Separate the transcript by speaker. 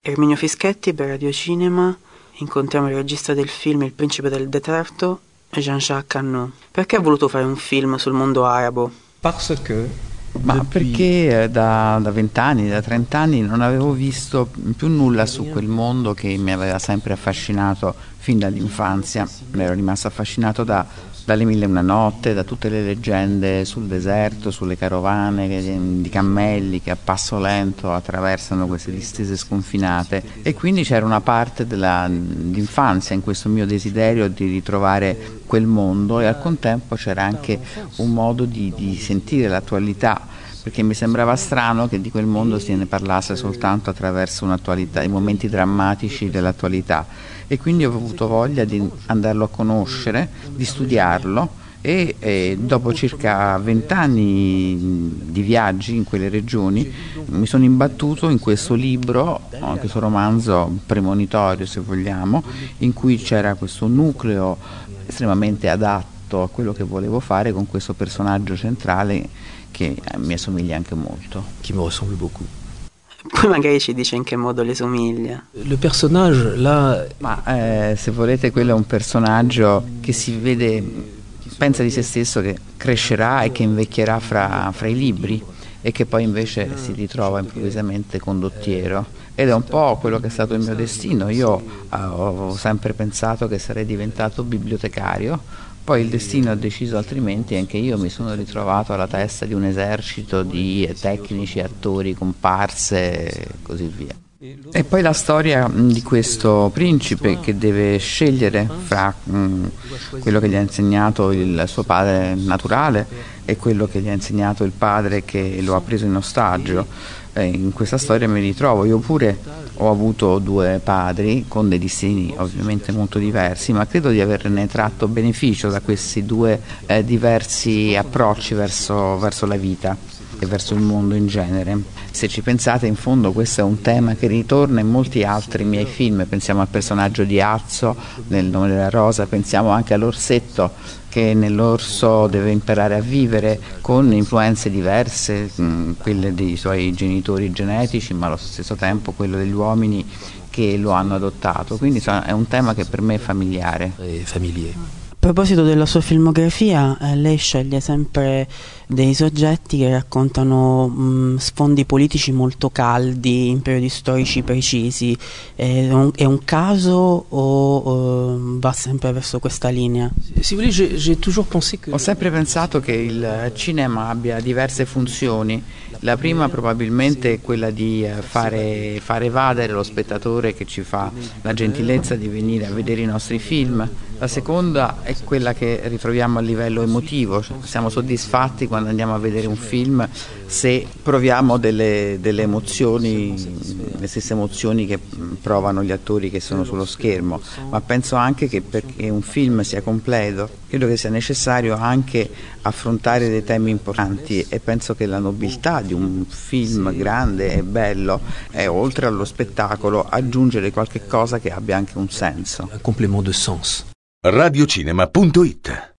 Speaker 1: Erminio Fischetti per Radio Cinema. Incontriamo il regista del film Il principe del deserto, Jean-Jacques Annaud. Perché ha voluto fare un film sul mondo arabo?
Speaker 2: Perché da 20 anni, da 30 anni non avevo visto più nulla su quel mondo che mi aveva sempre affascinato fin dall'infanzia. Ero rimasto affascinato dalle Mille e una notte, da tutte le leggende sul deserto, sulle carovane di cammelli che a passo lento attraversano queste distese sconfinate, e quindi c'era una parte dell'infanzia in questo mio desiderio di ritrovare quel mondo, e al contempo c'era anche un modo di sentire l'attualità, perché mi sembrava strano che di quel mondo se ne parlasse soltanto attraverso un'attualità, i momenti drammatici dell'attualità, e quindi ho avuto voglia di andarlo a conoscere, di studiarlo, e dopo circa 20 anni di viaggi in quelle regioni mi sono imbattuto in questo libro, questo romanzo premonitorio se vogliamo, in cui c'era questo nucleo estremamente adatto a quello che volevo fare, con questo personaggio centrale che mi assomiglia anche molto.
Speaker 3: Qui me ressemble beaucoup.
Speaker 1: Poi magari ci dice in che modo le somiglia.
Speaker 3: Le personnage là.
Speaker 2: Se volete, quello è un personaggio che si vede, pensa di se stesso che crescerà e che invecchierà fra i libri, e che poi invece si ritrova improvvisamente condottiero, ed è un po' quello che è stato il mio destino. Io ho sempre pensato che sarei diventato bibliotecario, poi il destino ha deciso altrimenti, e anche io mi sono ritrovato alla testa di un esercito di tecnici, attori, comparse e così via. E poi la storia di questo principe che deve scegliere fra quello che gli ha insegnato il suo padre naturale e quello che gli ha insegnato il padre che lo ha preso in ostaggio. In questa storia mi ritrovo. Io pure ho avuto due padri con dei destini ovviamente molto diversi, ma credo di averne tratto beneficio da questi due diversi approcci verso la vita e verso il mondo in genere. Se ci pensate, in fondo questo è un tema che ritorna in molti altri miei film. Pensiamo al personaggio di Azzo nel Nome della rosa, pensiamo anche all'orsetto che nell'orso deve imparare a vivere con influenze diverse, quelle dei suoi genitori genetici, ma allo stesso tempo quello degli uomini che lo hanno adottato. Quindi è un tema che per me è familiare.
Speaker 1: A proposito della sua filmografia, lei sceglie sempre dei soggetti che raccontano sfondi politici molto caldi in periodi storici precisi. È un caso o va sempre verso questa linea?
Speaker 2: Ho sempre pensato che il cinema abbia diverse funzioni. La prima probabilmente è quella di far evadere lo spettatore che ci fa la gentilezza di venire a vedere i nostri film. La seconda è quella che ritroviamo a livello emotivo. Siamo soddisfatti quando andiamo a vedere un film se proviamo delle emozioni, le stesse emozioni che provano gli attori che sono sullo schermo, ma penso anche che perché un film sia completo, credo che sia necessario anche affrontare dei temi importanti, e penso che la nobiltà di un film grande e bello è, oltre allo spettacolo, aggiungere qualche cosa che abbia anche un senso.
Speaker 3: Un complément de sens.
Speaker 4: Radiocinema.it